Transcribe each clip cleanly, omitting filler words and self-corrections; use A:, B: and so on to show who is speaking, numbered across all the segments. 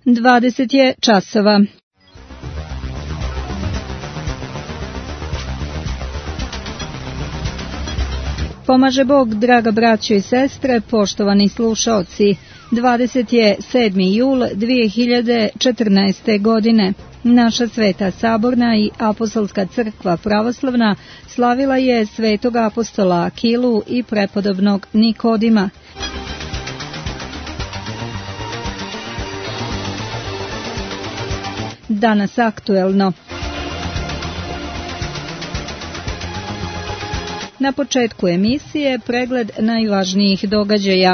A: 20 je časova. Pomaže Bog, draga braćo i sestre, poštovani slušaoci. 27. jul 2014. godine. Naša Sveta Saborna i Apostolska crkva pravoslavna slavila je svetog apostola Akilu i prepodobnog Nikodima. Danas aktuelno. Na početku emisije pregled najvažnijih događaja.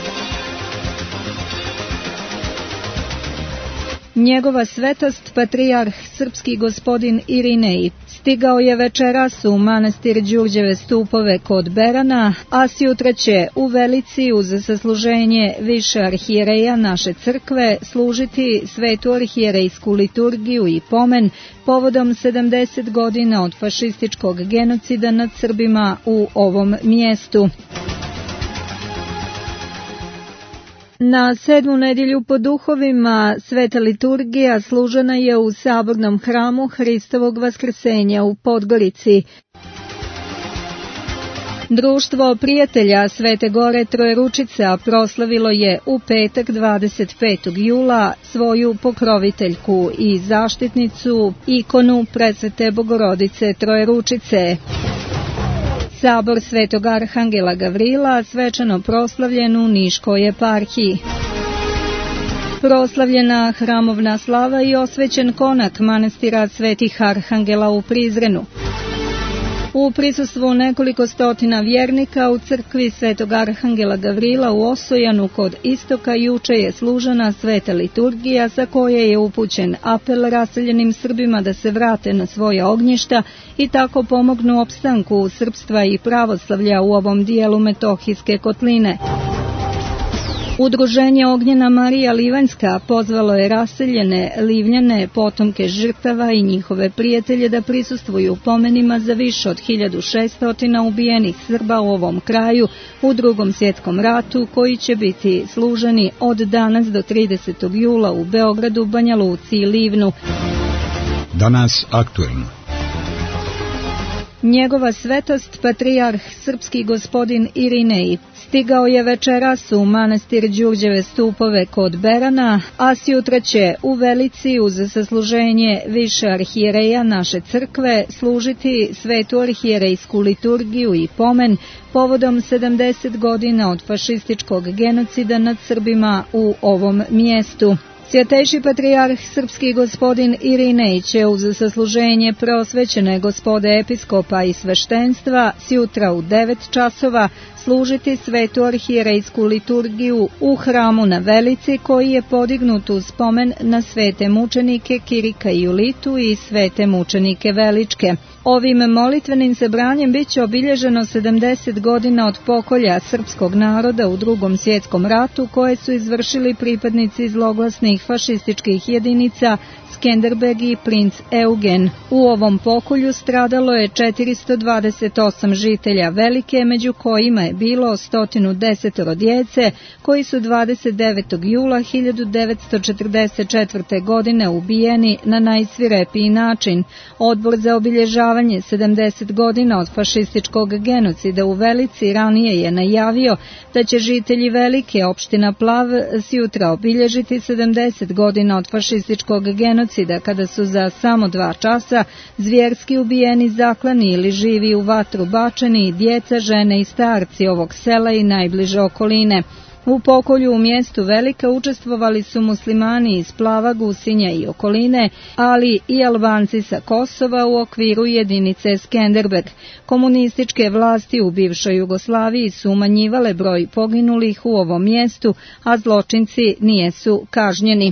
A: Njegova svetost, patrijarh srpski gospodin Irinej, stigao je večeras u manastir Đurđeve Stupove kod Berana, a sjutra će u Velici uz sasluženje više arhijereja naše crkve služiti svetu arhijerejsku liturgiju i pomen povodom 70 godina od fašističkog genocida nad Srbima u ovom mjestu. Na 7. nedjelju po duhovima sveta liturgija služena je u Sabornom hramu Hristovog Vaskrsenja u Podgorici. Društvo prijatelja Svete Gore Trojeručica proslavilo je u petak 25. jula svoju pokroviteljku i zaštitnicu, ikonu Presvete Bogorodice Trojeručice. Sabor Svetog Arhangela Gavrila svečano proslavljen u Niškoj eparhiji. Proslavljena hramovna slava i osvećen konak manastira Svetih Arhangela u Prizrenu. U prisustvu nekoliko stotina vjernika u crkvi Svetog Arhangela Gavrila u Osojanu kod Istoka juče je služena sveta liturgija sa koje je upućen apel raseljenim Srbima da se vrate na svoja ognjišta i tako pomognu opstanku srpstva i pravoslavlja u ovom dijelu Metohijske kotline. Udruženje Ognjena Marija Livanjska pozvalo je raseljene Livljane, potomke žrtava i njihove prijatelje da prisustvuju pomenima za više od 1600 ubijenih Srba u ovom kraju u Drugom svjetskom ratu, koji će biti služeni od danas do 30. jula u Beogradu, Banja Luci i Livnu.
B: Danas aktuelno.
A: Njegova svetost, patrijarh srpski gospodin Irinej, stigao je večeras u manastir Đurđeve Stupove kod Berana, a sjutra će u Velici uz sasluženje više arhijereja naše crkve služiti svetu arhijerejsku liturgiju i pomen povodom 70 godina od fašističkog genocida nad Srbima u ovom mjestu. Svjetejši patrijarh srpski gospodin Irinej će uz sasluženje preosvećene gospode episkopa i sveštenstva sjutra u 9 časova služiti svetu arhijerejsku liturgiju u hramu na Velici, koji je podignut u spomen na svete mučenike Kirika i Julitu i svete mučenike Veličke. Ovim molitvenim sebranjem bit će obilježeno 70 godina od pokolja srpskog naroda u Drugom svjetskom ratu, koje su izvršili pripadnici zloglasnih fašističkih jedinica Skenderbeg i princ Eugen. U ovom pokolju stradalo je 428 žitelja Velike, među kojima je bilo 110 djece, koji su 29. jula 1944. godine ubijeni na najsvirepiji način. Odbor za obilježavanje 70 godina od fašističkog genocida u Velici ranije je najavio da će žitelji Velike, opština Plav, sjutra obilježiti 70 godina od fašističkog genocida, kada su za samo 2 časa zvjerski ubijeni, zaklani ili živi u vatru bačeni djeca, žene i starci ovog sela i najbliže okoline. U pokolju u mjestu Velika učestvovali su muslimani iz Plava, Gusinja i okoline, ali i Albanci sa Kosova u okviru jedinice Skenderbeg. Komunističke vlasti u bivšoj Jugoslaviji su umanjivale broj poginulih u ovom mjestu, a zločinci nijesu kažnjeni.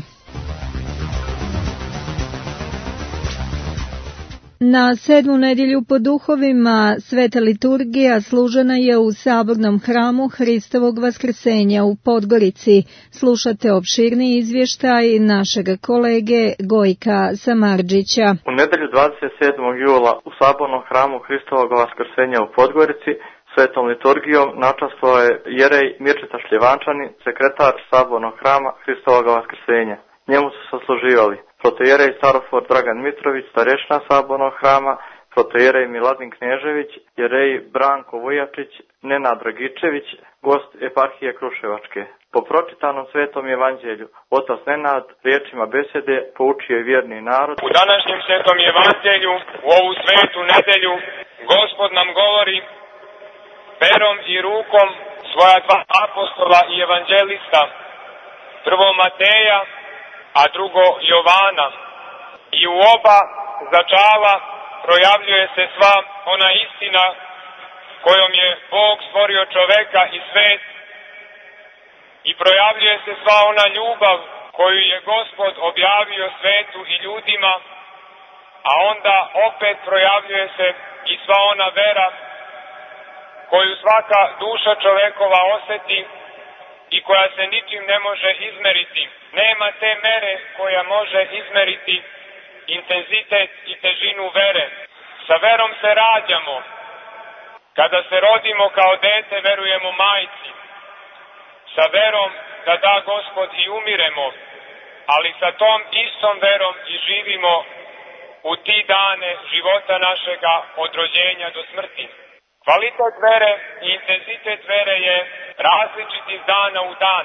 A: Na 7. nedjelju po duhovima sveta liturgija služena je u Sabornom hramu Hristovog Vaskrsenja u Podgorici. Slušate opširni izvještaj našeg kolege Gojka Samardžića.
C: U nedjelju 27. jula u Sabornom hramu Hristovog Vaskrsenja u Podgorici svetom liturgijom načastvovao je jerej Mirčeta Šljivančanin, sekretar Sabornog hrama Hristovog Vaskrsenja. njemu su sasluživali protojerej Starofor Dragan Mitrović, starešina Sabornog hrama, protojerej Miladin Knežević, jerej Branko Vujačić, Nenad Dragičević, gost eparhije Kruševačke. Po pročitanom Svetom evanđelju, otac Nenad riječima besede poučio je vjerni narod.
D: U današnjem Svetom evanđelju, u ovu svetu nedelju, Gospod nam govori perom i rukom svoja dva apostola i evanđelista, prvo Mateja, a drugo Jovana. I u oba začala projavljuje se sva ona istina kojom je Bog stvorio čoveka i svet, i projavljuje se sva ona ljubav koju je Gospod objavio svetu i ljudima, a onda opet projavljuje se i sva ona vera koju svaka duša čovekova osjeti i koja se ničim ne može izmeriti. Nema te mere koja može izmeriti intenzitet i težinu vere. Sa verom se rađamo. Kada se rodimo kao dete, verujemo majci. Sa verom da da Gospod i umiremo, ali sa tom istom verom i živimo u ti dane života našega od rođenja do smrti. Kvalitet vere i intenzitet vere je različit iz dana u dan.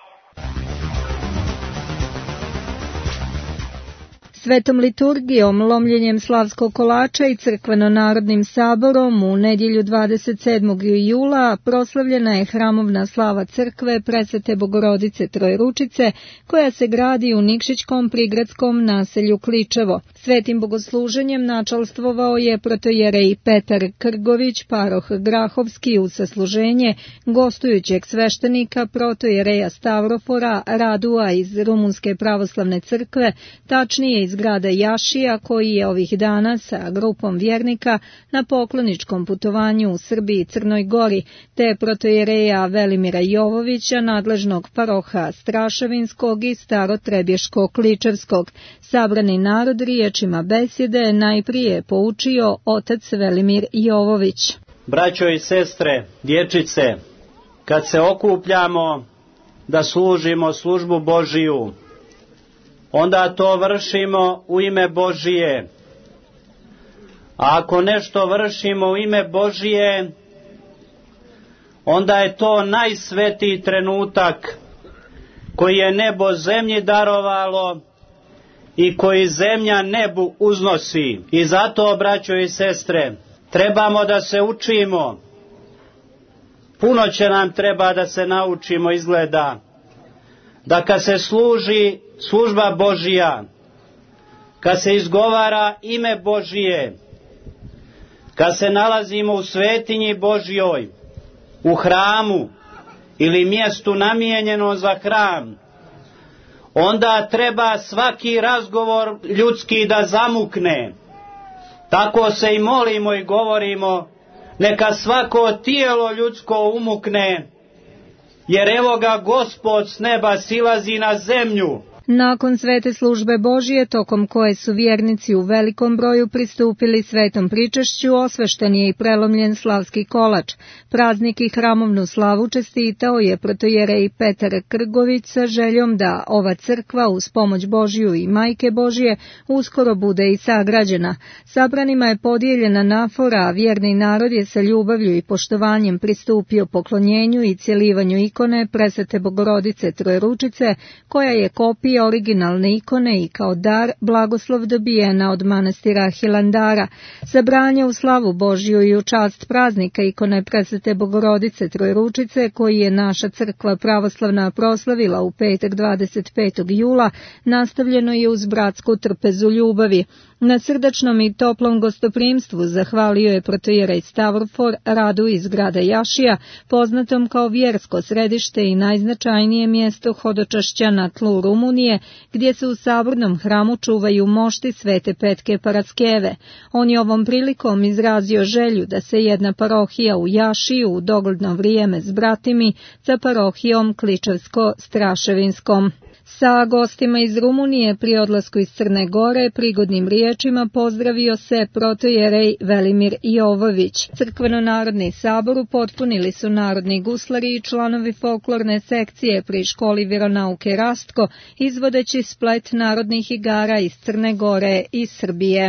A: Svetom liturgijom, lomljenjem slavskog kolača i crkveno-narodnim saborom u nedjelju 27. jula proslavljena je hramovna slava crkve Presvete Bogorodice Trojručice, koja se gradi u Nikšićkom prigradskom naselju Kličevo. Svetim bogosluženjem načalstvovao je protojerej Petar Krgović, paroh Grahovski, uz sasluženje gostujućeg sveštenika protojereja Stavrofora Radua iz Rumunske pravoslavne crkve, tačnije iz grada Jašija, koji je ovih dana sa grupom vjernika na pokloničkom putovanju u Srbiji i Crnoj Gori, te protojereja Velimira Jovovića, nadležnog paroha Straševinskog i Starotrebješko-Kličevskog. Sabrani narod riječima besjede najprije poučio otac Velimir Jovović.
E: Braćo i sestre, dječice, kad se okupljamo da služimo službu Božiju, onda to vršimo u ime Božije. A ako nešto vršimo u ime Božije, onda je to najsvetiji trenutak koji je nebo zemlji darovalo i koji zemlja nebu uznosi. I zato, braćo i sestre, trebamo da se učimo. Puno će nam treba da se naučimo, izgleda, da kad se služi služba Božija, kad se izgovara ime Božije, kad se nalazimo u svetinji Božjoj, u hramu ili mjestu namijenjeno za hram, onda treba svaki razgovor ljudski da zamukne. Tako se i molimo i govorimo, neka svako tijelo ljudsko umukne, jer evo ga Gospod s neba silazi na zemlju.
A: Nakon svete službe Božije, tokom koje su vjernici u velikom broju pristupili svetom pričešću, osvešten je i prelomljen slavski kolač. Praznik i hramovnu slavu čestitao je protojerej Petar Krgović sa željom da ova crkva uz pomoć Božju i Majke Božje uskoro bude i sagrađena. Sabranima je podijeljena nafora, a vjerni narod je sa ljubavlju i poštovanjem pristupio poklonjenju i cjelivanju ikone Presvete Bogorodice Trojručice, koja je kopija originalne ikone i kao dar blagoslov dobijena od manastira Hilandara. Sabranje u slavu Božju i u čast praznika ikone Presvete Bogorodice Trojručice, koji je naša crkva pravoslavna proslavila u petak 25. jula, nastavljeno je uz bratsku trpezu ljubavi. Na srdačnom i toplom gostoprimstvu zahvalio je protojerej Stavrofor Radu iz grada Jašija, poznatom kao vjersko središte i najznačajnije mjesto hodočašća na tlu Rumunije, gdje se u sabornom hramu čuvaju mošti Svete Petke Paraskeve. On je ovom prilikom izrazio želju da se jedna parohija u Jašiju u dogledno vrijeme zbratimi sa parohijom Kličevsko-Straševinskom. Sa gostima iz Rumunije pri odlasku iz Crne Gore prigodnim riječima pozdravio se protojerej Velimir Jovović. Crkveno-narodni sabor upotpunili su narodni guslari i članovi folklorne sekcije pri školi vjeronauke Rastko, izvodeći splet narodnih igara iz Crne Gore i Srbije.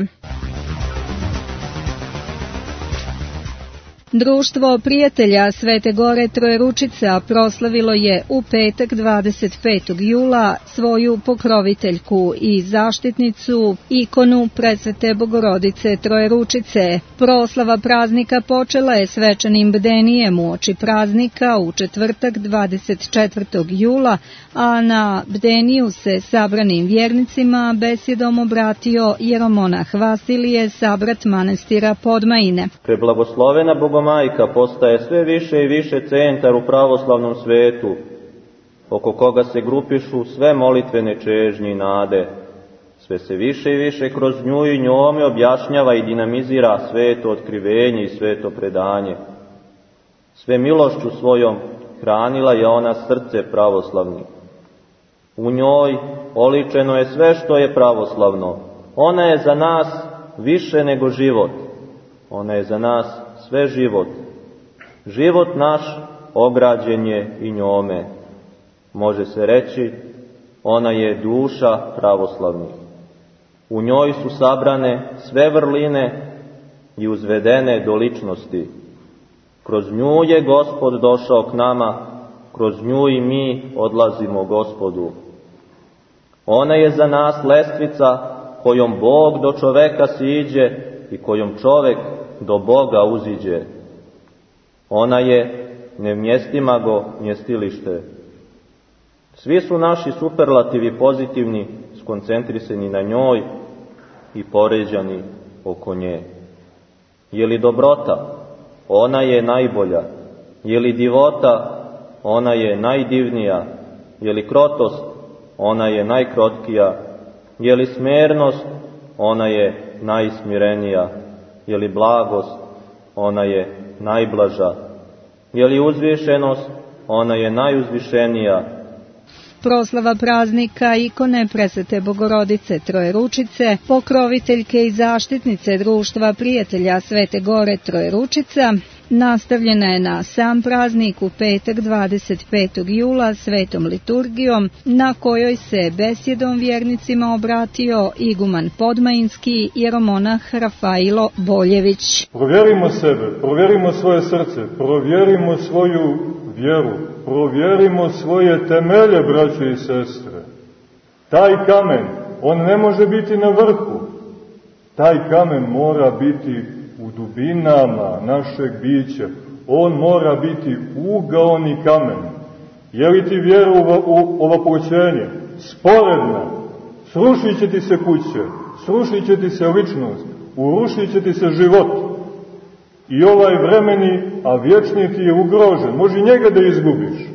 A: Društvo prijatelja Svete Gore Trojeručica proslavilo je u petak 25. jula svoju pokroviteljku i zaštitnicu, ikonu Presvete Bogorodice Trojeručice. Proslava praznika počela je svečanim bdenijem uoči praznika u četvrtak 24. jula, a na bdeniju se sabranim vjernicima besjedom obratio jeromonah Vasilije, sabrat manastira Podmajine.
F: Preblagoslovena Bogomajka postaje sve više i više centar u pravoslavnom svetu, oko koga se grupišu sve molitvene čežnje i nade. Sve se više i više kroz nju i njome objašnjava i dinamizira sveto otkrivenje i sveto predanje. Sve milošću svojom hranila je ona srce pravoslavnih. U njoj oličeno je sve što je pravoslavno. Ona je za nas više nego život. Ona je za nas sve život. Život naš ograđen je i njome. Može se reći, ona je duša pravoslavnih. U njoj su sabrane sve vrline i uzvedene do ličnosti. Kroz nju je Gospod došao k nama, kroz nju i mi odlazimo Gospodu. Ona je za nas lestvica kojom Bog do čoveka siđe i kojom čovek do Boga uziđe. Ona je nevmjestimago mjestilište. Svi su naši superlativi pozitivni skoncentrisani na njoj i poređani oko nje. Je li dobrota? Ona je najbolja. Je li divota? Ona je najdivnija. Je li krotost? Ona je najkrotkija. Je li smernost? Ona je najsmirenija. Je li blagost? Ona je najblaža. Je li uzvišenost? Ona je najuzvišenija.
A: Proslava praznika ikone Presvete Bogorodice Trojeručice, pokroviteljke i zaštitnice Društva prijatelja Svete Gore Trojeručica, nastavljena je na sam praznik u petak 25. jula svetom liturgijom, na kojoj se besjedom vjernicima obratio iguman Podmajinski jeromonah Rafailo Boljević.
G: Provjerimo sebe, provjerimo svoje srce, provjerimo svoju vjeru, provjerimo svoje temelje, braće i sestre. Taj kamen, on ne može biti na vrhu. Taj kamen mora biti u dubinama našeg bića. On mora biti ugaoni kamen. Je li ti vjera u ovapućenje? Sporedna. Srušit će ti se kuće, srušit će ti se ličnost, urušit će ti se život. I ovaj vremeni, a vječni ti je ugrožen. Može njega da izgubiš.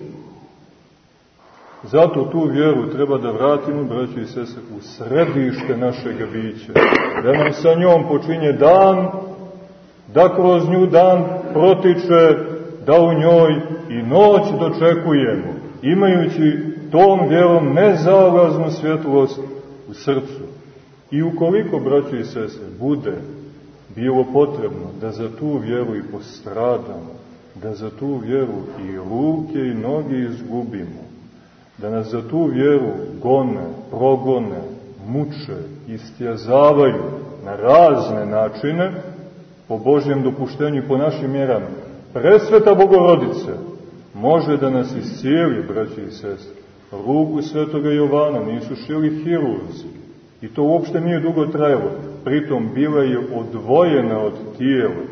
G: Zato tu vjeru treba da vratimo, braći i sestre, u središte našeg bića. Da nam sa njom počinje dan, da kroz nju dan protiče, da u njoj i noć dočekujemo, imajući tom vjerom nezalaznu svjetlost u srcu. I ukoliko, braći i sestre, bude bilo potrebno da za tu vjeru i postradamo, da za tu vjeru i ruke i noge izgubimo, da nas za tu vjeru gone, progone, muče, istjezavaju na razne načine, po Božjem dopuštenju i po našim mjerama, Presveta Bogorodice može da nas iscijeli, braći i sestre. Ruku svetoga Jovana nisu šili hirurzi i to uopšte nije dugo trajalo, pritom bila je odvojena od tijela.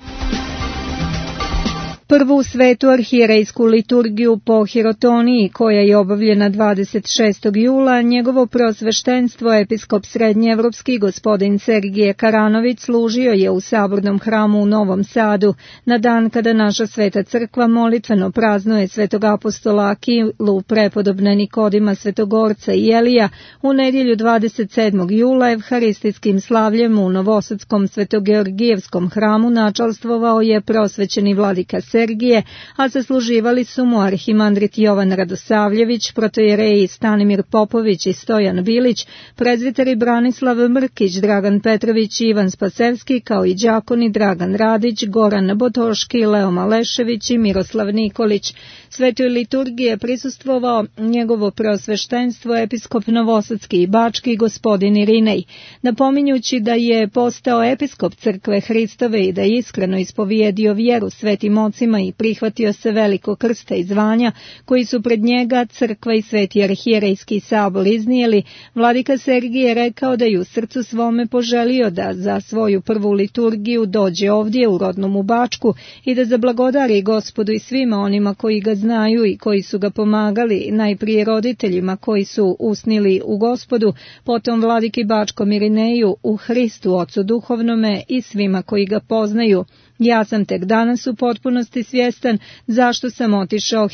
A: Prvu svetu arhijerejsku liturgiju po hirotoniji, koja je obavljena 26. jula, njegovo preosveštenstvo episkop srednjeevropski gospodin Sergije Karanović služio je u Sabornom hramu u Novom Sadu, na dan kada naša sveta crkva molitveno praznuje svetog apostola Akilu, prepodobne Nikodima Svetogorca i Elija, u nedjelju 27. jula evharistijskim slavljem u Novosadskom svetogeorgijevskom hramu načalstvovao je preosvećeni vladika Sergije, a sasluživali su mu arhimandrit Jovan Radosavljević, protojereji Stanimir Popović i Stojan Bilić, prezviteri Branislav Mrkić, Dragan Petrović i Ivan Spasevski, kao i đakoni Dragan Radić, Goran Botoški, Leo Malešević i Miroslav Nikolić. Svetoj liturgiji je prisustvovao njegovo preosveštenstvo episkop Novosadski i Bački gospodin Irinej. Napominjući da je postao episkop crkve Hristove i da je iskreno ispovijedio vjeru svetim ocima i prihvatio se velikog krsta i zvanja koji su pred njega crkva i sveti arhijerejski sabor iznijeli, vladika Sergije je rekao da je u srcu svome poželio da za svoju prvu liturgiju dođe ovdje u rodnom u Bačku i da zablagodari Gospodu i svima onima koji ga znaju i koji su ga pomagali, najprije roditeljima koji su usnili u Gospodu, potom vladiki Bačkom Irineju u Hristu Ocu duhovnome i svima koji ga poznaju. Ja sam tek danas u potpunosti svjestan zašto sam otišao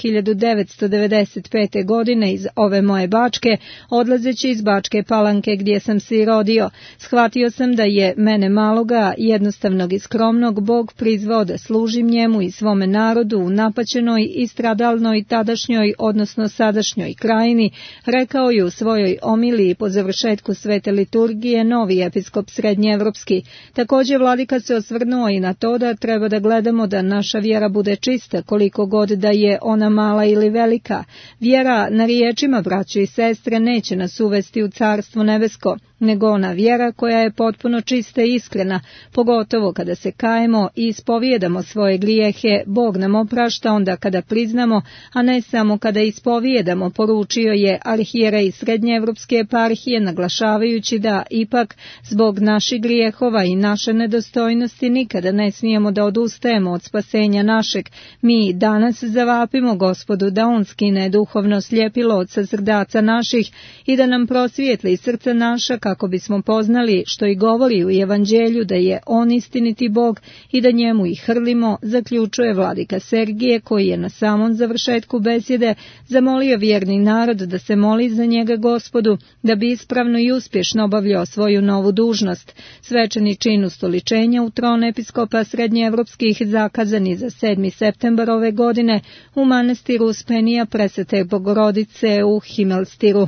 A: 1995. godine iz ove moje Bačke, odlazeći iz Bačke Palanke gdje sam se i rodio. Shvatio sam da je mene maloga, jednostavnog i skromnog, Bog prizvao da služim njemu i svome narodu u napaćenoj i stradalnoj tadašnjoj, odnosno sadašnjoj krajini, rekao je u svojoj omiliji po završetku svete liturgije novi episkop srednjeevropski. Također vladika se osvrnuo i na to da treba da gledamo da naša vjera bude čista, koliko god da je ona mala ili velika. Vjera na riječima, braćo i sestre, neće nas uvesti u carstvo nebesko, nego ona vjera koja je potpuno čista i iskrena, pogotovo kada se kajemo i ispovijedamo svoje grijehe, Bog nam oprašta onda kada priznamo, a ne samo kada ispovijedamo, poručio je arhijerej Srednjeevropske eparhije, naglašavajući da ipak zbog naših grijehova i naše nedostojnosti nikada ne smijemo da odustajemo od spasenja našeg. Mi danas zavapimo Gospodu da on skine duhovno sljepilo od srdaca naših i da nam prosvijetli srca naša kako bismo poznali što i govori u evanđelju da je on istiniti Bog i da njemu i hrlimo, zaključuje vladika Sergije koji je na samom završetku besjede zamolio vjerni narod da se moli za njega Gospodu da bi ispravno i uspješno obavljao svoju novu dužnost. Svečani čin ustoličenja u tron episkopa srednjeevropskih zakazani za 7. septembar ove godine u manastiru Uspenija Presvete Bogorodice u Himelstiru.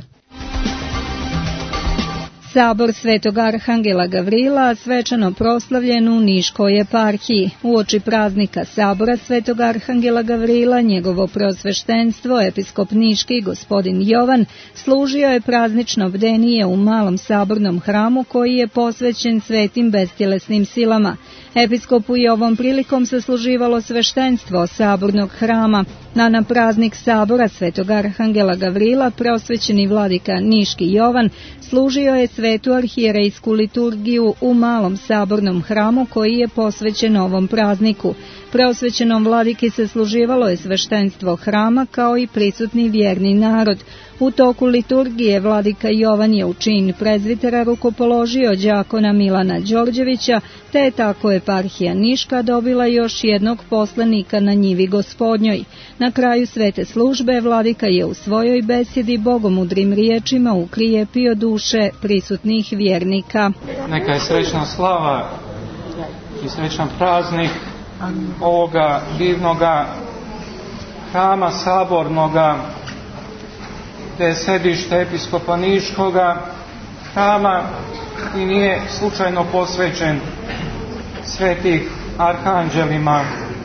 A: Sabor Svetog Arhangela Gavrila svečano proslavljen u Niškoj eparhiji. Uoči praznika Sabora Svetog Arhangela Gavrila, njegovo preosveštenstvo, episkop Niški gospodin Jovan, služio je praznično bdenije u malom sabornom hramu koji je posvećen svetim bestjelesnim silama. Episkopu je ovom prilikom sasluživalo sveštenstvo sabornog hrama. Na praznik Sabora Svetog Arhangela Gavrila preosvećeni vladika Niški Jovan služio je svetu arhijerejsku liturgiju u malom sabornom hramu koji je posvećen ovom prazniku. Preosvećenom vladiki se služivalo je sveštenstvo hrama kao i prisutni vjerni narod. U toku liturgije vladika Jovan je u čin prezvitera rukopoložio đakona Milana Đorđevića, te je tako eparhija Niška dobila još jednog poslanika na njivi Gospodnjoj. Na kraju svete službe vladika je u svojoj besjedi bogomudrim riječima ukrijepio duše prisutnih vjernika.
H: Neka je srećna slava i srećan praznik ovoga divnoga hrama sabornoga, gdje je sedište episkopa Niškoga, hrama i nije slučajno posvećen svetih arhanđelima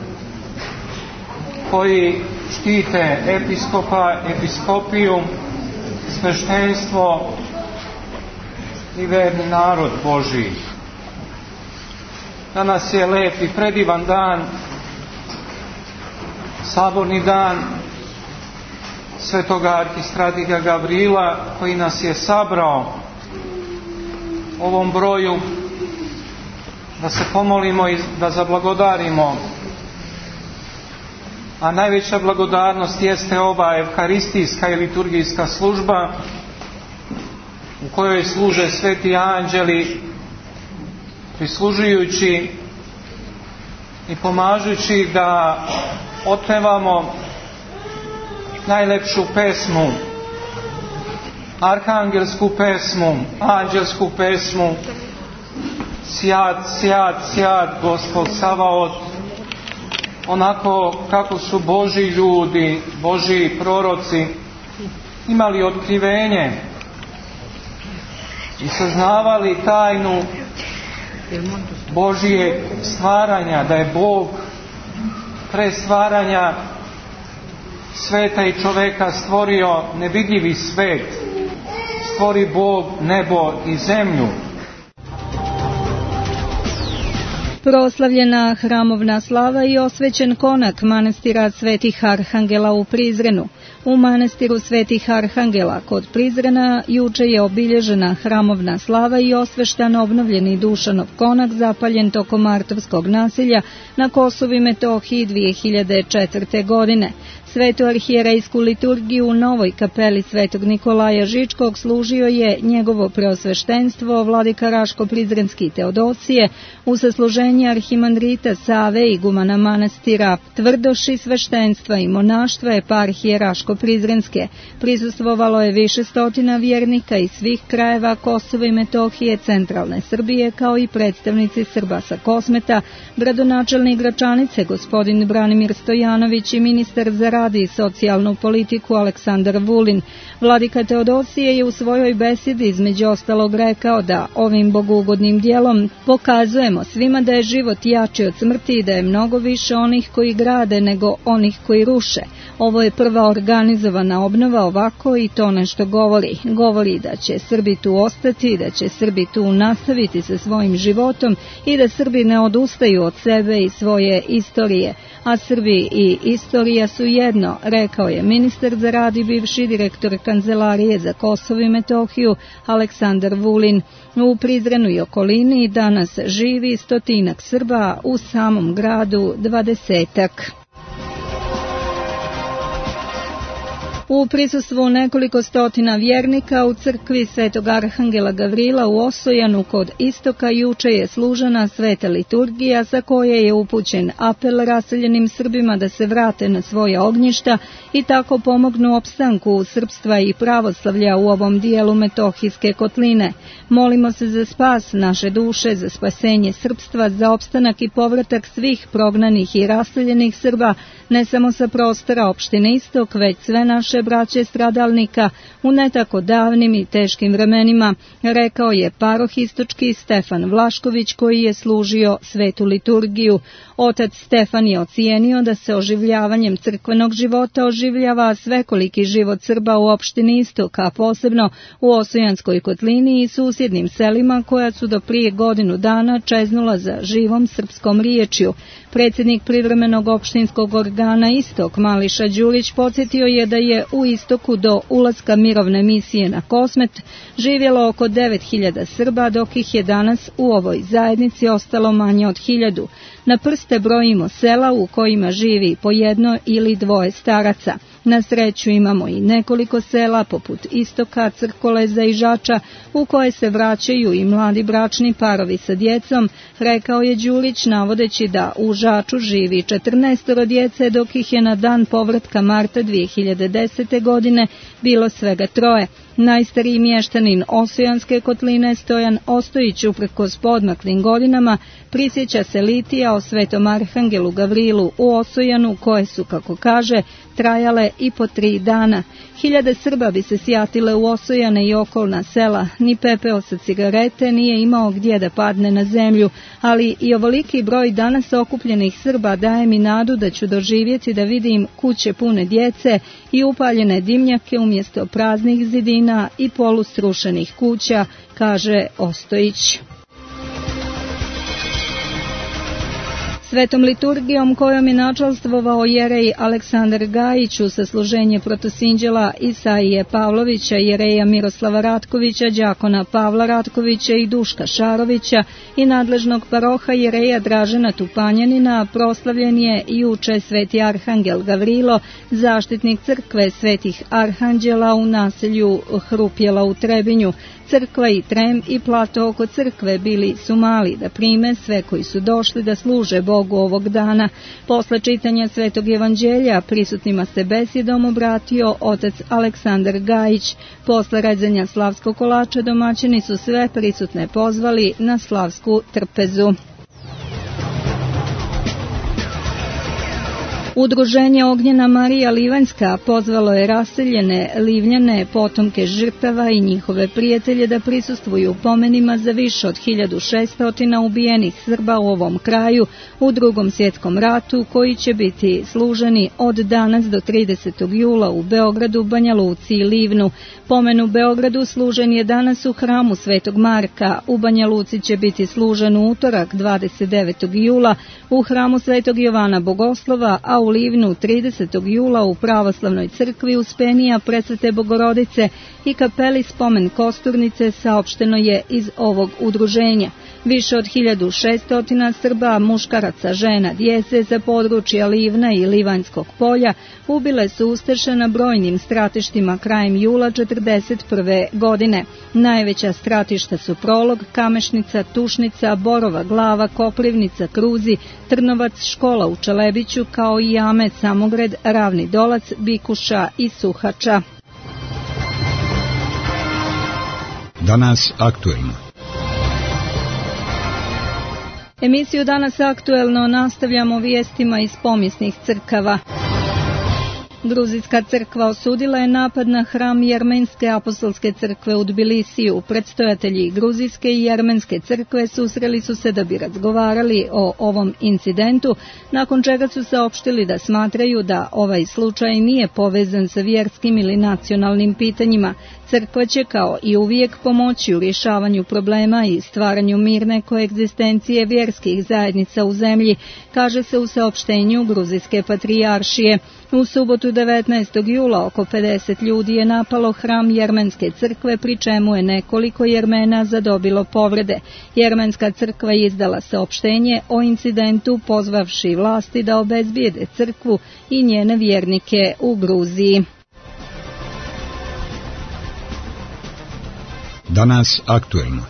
H: koji štite episkopa, episkopiju, sveštenstvo i verni narod Božji. Danas je lep i predivan dan, saborni dan svetoga arhistratika Gavrila koji nas je sabrao u ovom broju da se pomolimo i da zablagodarimo. A najveća blagodarnost jeste ova evharistijska i liturgijska služba u kojoj služe sveti anđeli, prislužujući i pomažući da otpevamo najlepšu pesmu, arhangelsku pesmu, anđelsku pesmu, Sjat, sjat, sjat, Gospod Savaot, onako kako su Božji ljudi, Božji proroci imali otkrivenje i saznavali tajnu Božjeg stvaranja, da je Bog pre stvaranja sveta i čoveka stvorio nevidljivi svet, stvori Bog nebo i zemlju.
A: Proslavljena hramovna slava i osvećen konak manastira Svetih Arhangela u Prizrenu. U manastiru Svetih Arhangela kod Prizrena juče je obilježena hramovna slava i osveštan obnovljeni Dušanov konak zapaljen tokom martovskog nasilja na Kosovu i Metohiji 2004. godine. Svetu arhijerejsku liturgiju u novoj kapeli Svetog Nikolaja Žičkog služio je njegovo preosveštenstvo vladika Raško-Prizrenski Teodosije u sasluženje arhimandrita Save igumana manastira Tvrdoši, sveštenstva i monaštva eparhije Raško-Prizrenske. Prisustvovalo je više stotina vjernika iz svih krajeva Kosova i Metohije, centralne Srbije, kao i predstavnici Srba sa Kosmeta, gradonačelnik Gračanice gospodin Branimir Stojanović i ministar za rad i socijalnu politiku Aleksandar Vulin. Vladika Teodosije je u svojoj besedi između ostalog rekao da ovim bogugodnim dijelom pokazujemo svima da je život jači od smrti i da je mnogo više onih koji grade nego onih koji ruše. Ovo je prva organizovana obnova ovako i to nešto govori. Govori da će Srbi tu ostati, da će Srbi tu nastaviti sa svojim životom i da Srbi ne odustaju od sebe i svoje istorije. A Srbi i istorija su jedno, rekao je ministar za rad i bivši direktor Kancelarije za Kosovo i Metohiju Aleksandar Vulin. U Prizrenu i okolini danas živi 100 Srba, u samom gradu 20. U prisustvu nekoliko stotina vjernika u crkvi Svetog Arhangela Gavrila u Osojanu kod Istoka juče je služena sveta liturgija za koje je upućen apel raseljenim Srbima da se vrate na svoje ognjišta i tako pomognu opstanku srpstva i pravoslavlja u ovom dijelu Metohijske kotline. Molimo se za spas naše duše, za spasenje srpstva, za opstanak i povratak svih prognanih i raseljenih Srba, ne samo sa prostora opštine Istok, već sve naše braće stradalnika u ne tako davnim i teškim vremenima, rekao je paroh istočki Stefan Vlašković koji je služio svetu liturgiju. Otac Stefan je ocijenio da se oživljavanjem crkvenog života oživljava svekoliki život Srba u opštini Istok, a posebno u Osojanskoj kotlini i susjednim selima koja su do prije godinu dana čeznula za živom srpskom riječju. Predsjednik privremenog opštinskog organa Istok, Mališa Đurić, podsjetio je da je u Istoku do ulaska mirovne misije na Kosmet živjelo oko 9000 Srba, dok ih je danas u ovoj zajednici ostalo manje od 1000. Na prste brojimo sela u kojima živi po jedno ili dvoje staraca. Na sreću imamo i nekoliko sela poput Istoka, Crkoleza i Žača u koje se vraćaju i mladi bračni parovi sa djecom, rekao je Đurić navodeći da u Žaču živi 14 djece dok ih je na dan povratka marta 2010. godine bilo svega 3. Najstariji mještanin Osojanske kotline Stojan Ostojić uprkos podmaklim godinama prisjeća se litija o Svetom Arhangelu Gavrilu u Osojanu koje su, kako kaže, trajale i po 3 dana. Hiljade Srba bi se sjatile u Osojane i okolna sela, ni pepeo sa cigarete nije imao gdje da padne na zemlju, ali i ovoliki broj danas okupljenih Srba daje mi nadu da ću doživjeti da vidim kuće pune djece i upaljene dimnjake umjesto praznih zidina i polustrušenih kuća, kaže Ostojić. Svetom liturgijom kojom je načalstvovao jerej Aleksandar Gajić u sasluženje protosinđela Isaije Pavlovića, jereja Miroslava Ratkovića, đakona Pavla Ratkovića i Duška Šarovića i nadležnog paroha jereja Dražena Tupanjanina, proslavljen je juče Sveti Arhangel Gavrilo, zaštitnik crkve Svetih Arhanđela u naselju Hrupjela u Trebinju. Crkva i Trem i plato oko crkve bili su mali da prime sve koji su došli da služe Bogu ovog dana. Posle čitanja Svetog evanđelja prisutnima se besedom obratio otac Aleksandar Gajić. Posle redzanja slavskog kolača domaćini su sve prisutne pozvali na slavsku trpezu. Udruženje Ognjena Marija Livanjska pozvalo je raseljene Livljane, potomke žrtava i njihove prijatelje da prisustvuju pomenima za više od 1600 ubijenih Srba u ovom kraju u Drugom svjetskom ratu, koji će biti služeni od danas do 30. jula u Beogradu, Banja Luci i Livnu. Pomen u Beogradu služen je danas u hramu Svetog Marka, u Banja Luci će biti služen u utorak 29. jula u hramu Svetog Jovana Bogoslova, a u Livnu 30. jula u pravoslavnoj crkvi Uspenija Presvete Bogorodice i kapeli Spomen Kosturnice, saopšteno je iz ovog udruženja. Više od 1600 Srba, muškaraca, žena, djece za područja Livna i Livanjskog polja ubile su ustaše na brojnim stratištima krajem jula 1941. godine. Najveća stratišta su Prolog, Kamešnica, Tušnica, Borova Glava, Koprivnica, Kruzi, Trnovac, Škola u Čelebiću, kao i jame Samogred, Ravni Dolac, Bikuša i Suhača.
B: Danas aktuelno.
A: Emisiju Danas aktuelno nastavljamo vijestima iz pomisnih crkava. Gruzijska crkva osudila je napad na hram Jermenske apostolske crkve u Tbilisiju. Predstojatelji Gruzijske i Jermenske crkve susreli su se da bi razgovarali o ovom incidentu, nakon čega su saopštili da smatraju da ovaj slučaj nije povezan sa vjerskim ili nacionalnim pitanjima. Crkva će kao i uvijek pomoći u rješavanju problema i stvaranju mirne koegzistencije vjerskih zajednica u zemlji, kaže se u saopštenju Gruzijske patrijaršije. U subotu 19. jula oko 50 ljudi je napalo hram Jermenske crkve, pri čemu je nekoliko Jermena zadobilo povrede. Jermenska crkva je izdala saopštenje o incidentu, pozvavši vlasti da obezbijede crkvu i njene vjernike u Gruziji.
B: Danas aktuelno.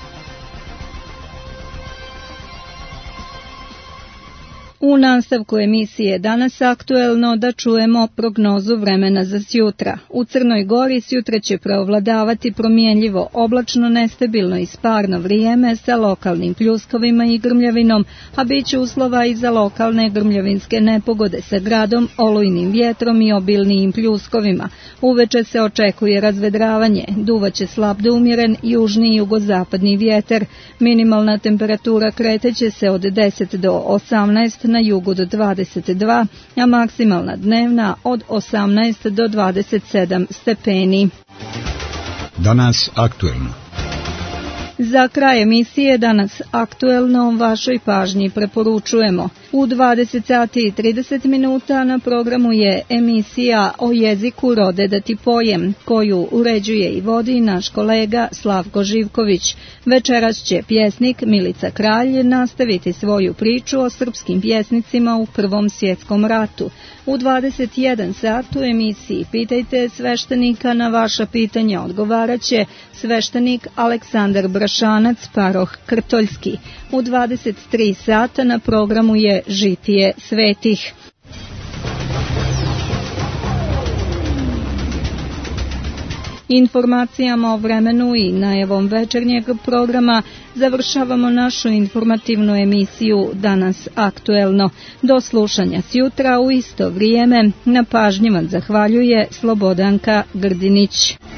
A: U nastavku emisije Danas aktuelno da čujemo prognozu vremena za sjutra. U Crnoj Gori sjutra će preovladavati promjenljivo, oblačno, nestabilno i sparno vrijeme sa lokalnim pljuskovima i grmljavinom, a bit će uslova i za lokalne grmljavinske nepogode sa gradom, olujnim vjetrom i obilnijim pljuskovima. Uveče se očekuje razvedravanje, duvaće slab do umjeren južni i jugozapadni vjetar. Minimalna temperatura kreteće se od 10 do 18, na jugu do 22, a maksimalna dnevna od 18 do 27 stepeni.
B: Danas aktuelno.
A: Za kraj emisije Danas aktuelno vašoj pažnji preporučujemo. U 20 sati i 30 minuta na programu je emisija o jeziku Rode da ti pojem, koju uređuje i vodi naš kolega Slavko Živković. Večeras će pjesnik Milica Kralj nastaviti svoju priču o srpskim pjesnicima u Prvom svjetskom ratu. U 21 sat u emisiji Pitajte sveštenika, na vaša pitanja odgovaraće sveštenik Aleksandar Brašanac, paroh Krtoljski. U 23 sata na programu je Žitije svetih. Informacijama o vremenu i najavom večernjeg programa završavamo našu informativnu emisiju Danas aktuelno. Do slušanja sjutra u isto vrijeme. Na pažnji vam zahvaljuje Slobodanka Grdinić.